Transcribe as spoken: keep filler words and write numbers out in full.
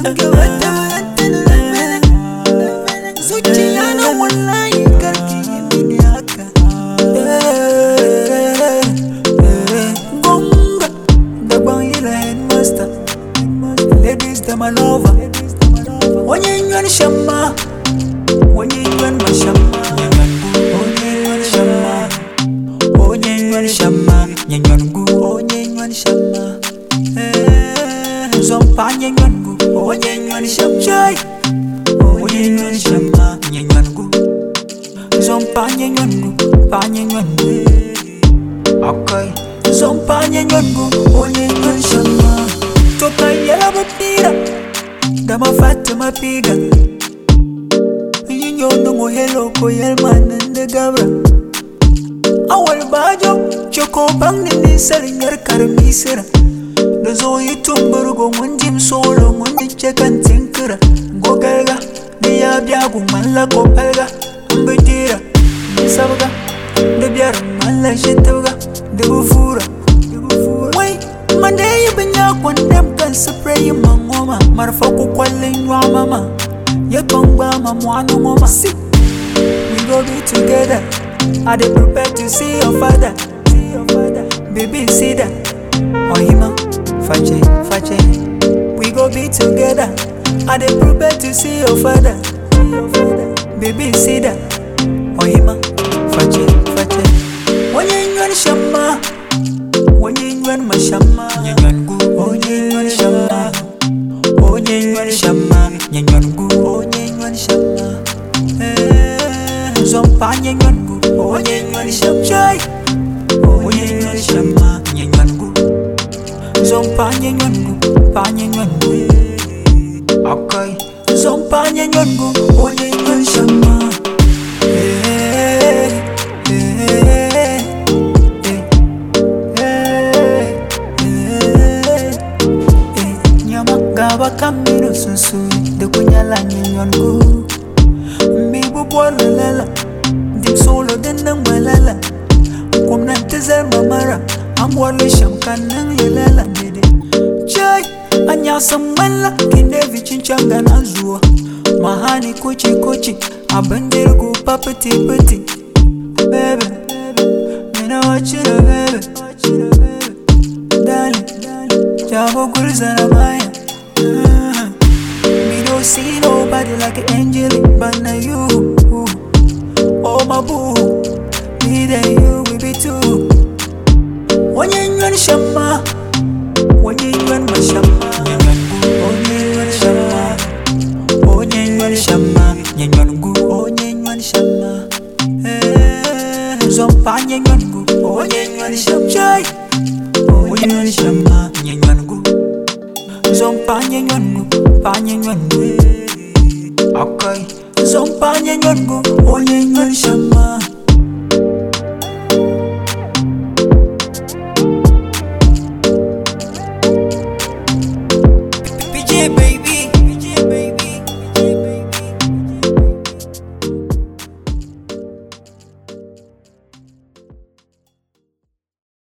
zuciya na wallahi karki yi mini haka. Gonga daban ila headmaster, ladies da my lover. Onye nyon shamma, onye nyon mashamma, onye nyon shamma, onye nyon shamma, nyon gu, onye nyon shamma. Zompa nyon gu, onye nyon shamma, onye nyon shamma, nyon gu. Zompa nyon gu, pa nyon gu. Okay. Zompa nyon gu, onye nyon shamma. Toka yela bapira, dama Fatima piga. Yinyo no hello ko yelman nde gabra. Awal bajo choko bang ni sarinyar karmisira. Da zo yi tumburgo munjim solo mundi chekan tinkira. Gogalga ni ya biya gu malla ko palga. Mbitira ni sabga da biyar malla shitawga da bufura. Wai mande yi binya kwandam kan spray mangoma marfa ku kwallin wa mama. Ya kongba mamwanu ngoma. We go be together. I dey prepare to see your father. See your father. Baby, see that. Ohima, fache, fache. We go be together. I dey prepare to see your father. See your father. Baby, see that. Ohima, fache, fache. Onye nyon shamma, onye nyon mashamma, nyon gu. Onye nyon shamma, onye nyon shamma, nyon gu. Onye nyon shamma. Zompa nyon gu, onye nyon shamma, onye nyon shamma, nyon gu. Zompa nyon gu, pa nyon gu. Okay. Zompa nyon gu, onye nyon shamma. Eh, eh, eh, eh, eh. Nyama gaba kamino sunsui, de kunyala nyon gu. Mibu bwala lala, dim solo denang balala. Kum nantizar mamara, amwalo shamkan nang lelala dede. Jai, anya samala, kinde vichinchanga nazua. Mahani kuchi kuchi, abandirgu papati pati. Baby, mina wachira baby. Darling, jabo gulzana maya. Me don't see nobody like an angel, but now you. Oh my boo, me and you we be two. Onye nyon shamma, onye nyon mashamma, onye nyon shamma, onye nyon shamma, nyon gu, onye nyon shamma. Zompa nyon gu, onye nyon shamma, onye nyon shamma, nyon gu. Zompa nyon gu, pa nyon gu. Okay. Zompa nyon gu, onye nyon shamma.